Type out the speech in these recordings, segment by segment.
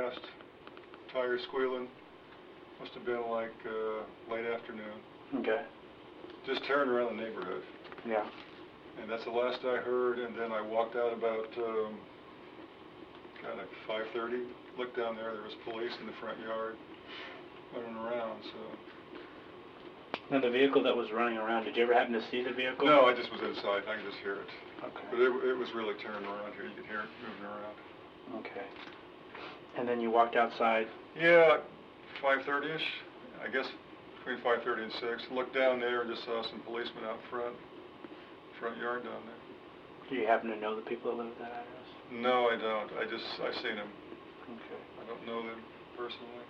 fast, tires squealing. Must have been like late afternoon. Okay. Just tearing around the neighborhood. Yeah. And that's the last I heard, and then I walked out about kind of 5:30, looked down there was police in the front yard running around, so. Now the vehicle that was running around, did you ever happen to see the vehicle? No, I just was inside, I could just hear it. Okay. But it was really tearing around here, you could hear it moving around. Okay. And then you walked outside? Yeah, 5:30ish, I guess between 5:30 and 6. Looked down there and just saw some policemen out front yard down there. Do you happen to know the people that live at that address? No, I don't. I've seen them. Okay. I don't know them personally.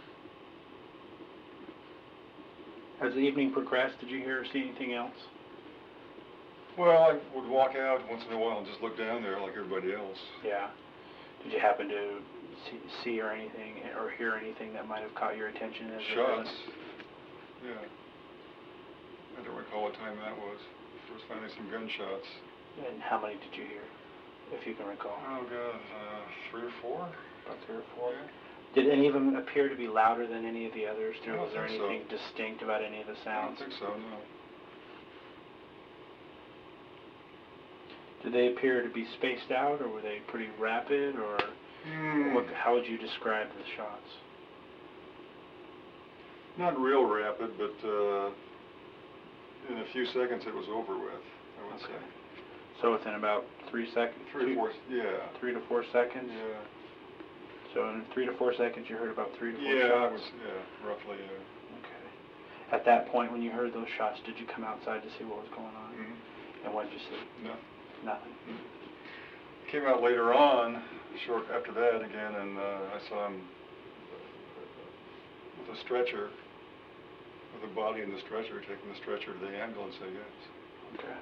As the evening progressed, did you hear or see anything else? Well, I would walk out once in a while and just look down there like everybody else. Yeah. Did you happen to see or anything or hear anything that might have caught your attention? As Shots. Yeah. I don't recall what time that was. There was finally some gunshots. And how many did you hear, if you can recall? Oh God, 3 or 4. About 3 or 4. Yeah. Did any of them appear to be louder than any of the others? I don't Was there think anything so. distinct about any of the sounds? I don't think so, no. Did they appear to be spaced out, or were they pretty rapid, or how would you describe the shots? Not real rapid, but in a few seconds it was over with, I would say. So within about 3 seconds? 3 or 4, yeah. 3 to 4 seconds? Yeah. So in 3 to 4 seconds you heard about 3 to 4 yeah, shots? Roughly, yeah. Okay. At that point, when you heard those shots, did you come outside to see what was going on? Mm-hmm. And what did you see? No. Nothing? Mm-hmm. Came out later on, short after that again, and I saw him with a stretcher, with a body in the stretcher, taking the stretcher to the ambulance, I guess. Okay.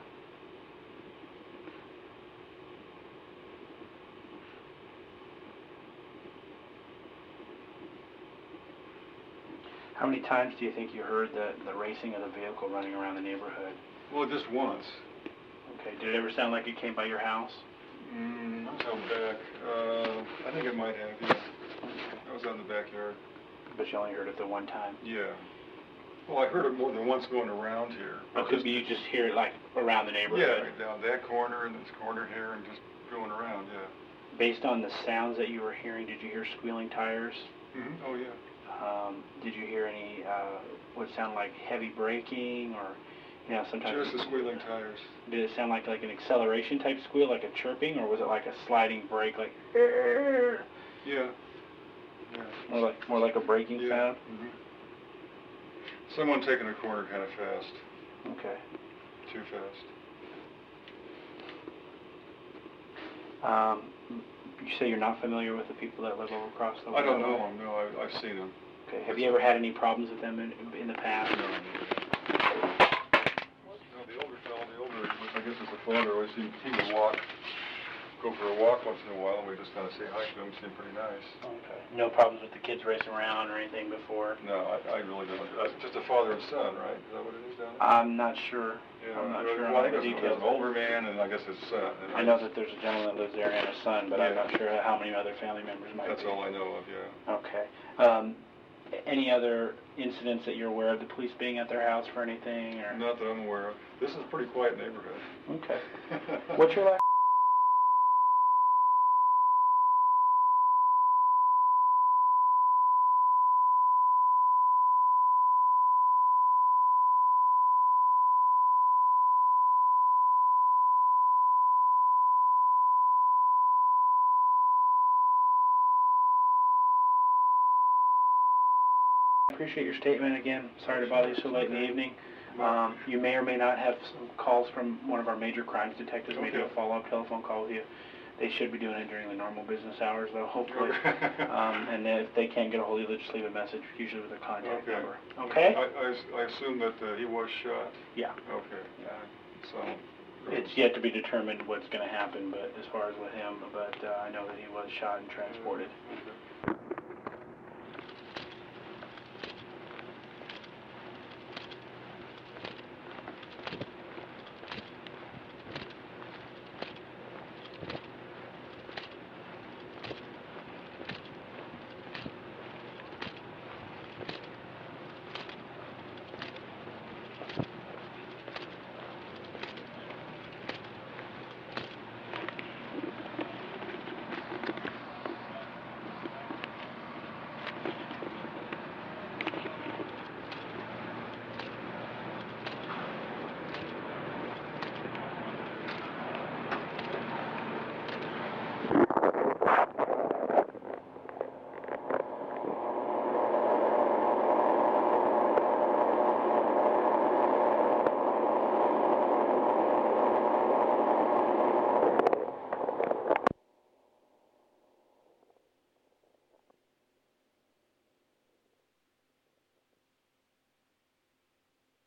How many times do you think you heard the racing of the vehicle running around the neighborhood? Well, just once. Okay. Did it ever sound like it came by your house? I was out back. I think it might have, yeah. I was out in the backyard. But you only heard it the one time? Yeah. Well, I heard it more than once going around here. Or could you just hear it like around the neighborhood? Yeah, down that corner and this corner here and just going around, yeah. Based on the sounds that you were hearing, did you hear squealing tires? Mm-hmm. Oh, yeah. Did you hear any, what sounded like heavy braking, or, you know, sometimes... Just the squealing tires. Did it sound like an acceleration type squeal, like a chirping, or was it like a sliding brake, like... Yeah. Yeah. More like a braking sound? Mm-hmm. Someone taking a corner kind of fast. Okay. Too fast. You say you're not familiar with the people that live over across the way? I don't know them, no, I've seen them. Okay. Have you ever had any problems with them in the past? No. No, the older fellow, I guess it's the father, always he would go for a walk once in a while, and we just kind of say hi to him, seemed pretty nice. Okay. No problems with the kids racing around or anything before? No, I really don't. It's just a father and son, right? Is that what it is down there? I'm not sure. Yeah, I'm not sure well, I on the think details. there's an older man, and I guess his son. I know that there's a gentleman that lives there and a son, but I'm not sure how many other family members might That's be. all I know of, yeah. Okay. Any other incidents that you're aware of the police being at their house for anything? Or? Not that I'm aware of. This is a pretty quiet neighborhood. Okay. What's your last? I appreciate your statement again. Sorry to bother you so late in the evening. You may or may not have some calls from one of our major crimes detectives, maybe a follow-up telephone call with you. They should be doing it during the normal business hours, though, hopefully. And if they can't get a hold of you, just leave a message, usually with a contact number. Okay? I assume that he was shot? Yeah. Okay. Yeah. So... It's yet to be determined what's going to happen, but as far as with him, but I know that he was shot and transported. Okay.